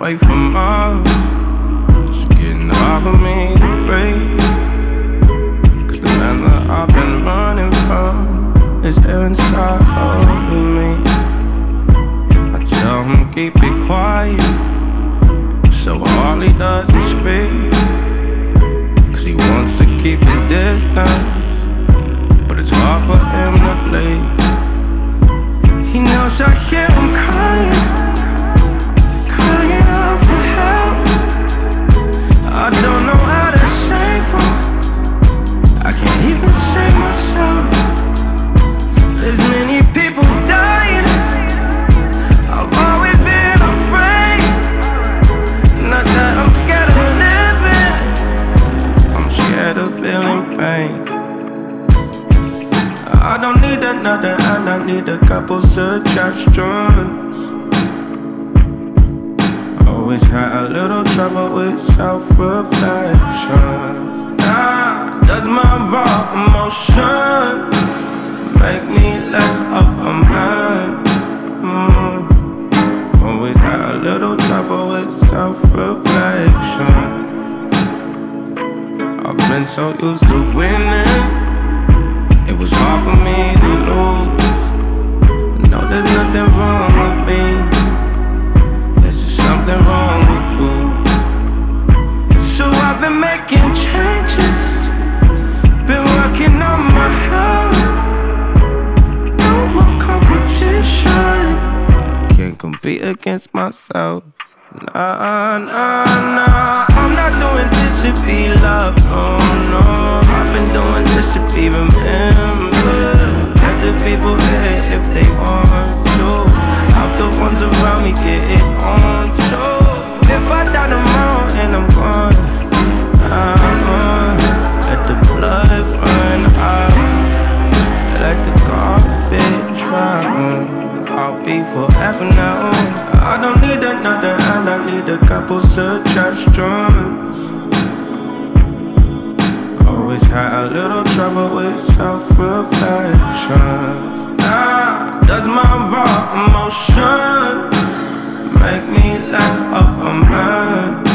away from us. It's getting hard for me to breathe, cause the man that I've been running from is here inside of me. I tell him keep it quiet, so all he does is speak, cause he wants to keep his distance, but it's hard for him to leave. He knows I hear him crying, crying out for help. I don't know how to save him, I can't even save myself. There's many people dying, I've always been afraid. Not that I'm scared of living, I'm scared of feeling pain. I don't need another hand, I need a couple suggestions. Always had a little trouble with self-reflections. Nah, does my raw emotion make me less of a man? Always had a little trouble with self-reflections. I've been so used to winning, it was hard for me to lose. I know there's nothing wrong with me, there's just something wrong with you. So I've been making changes, been working on my health. No more competition, can't compete against myself. Nah, nah, nah, I'm not doing this to be loved, oh no. I've been doing this to be remembered. Let the people hate if they want to, help the ones around me get it on too. If I die tomorrow and I'm gone, let the blood run out, let the garbage run. I'll be forever now. I don't need another hand, I need a couple suggestions. Always had a little trouble with self-reflections. Nah, does my raw emotion make me less of a man?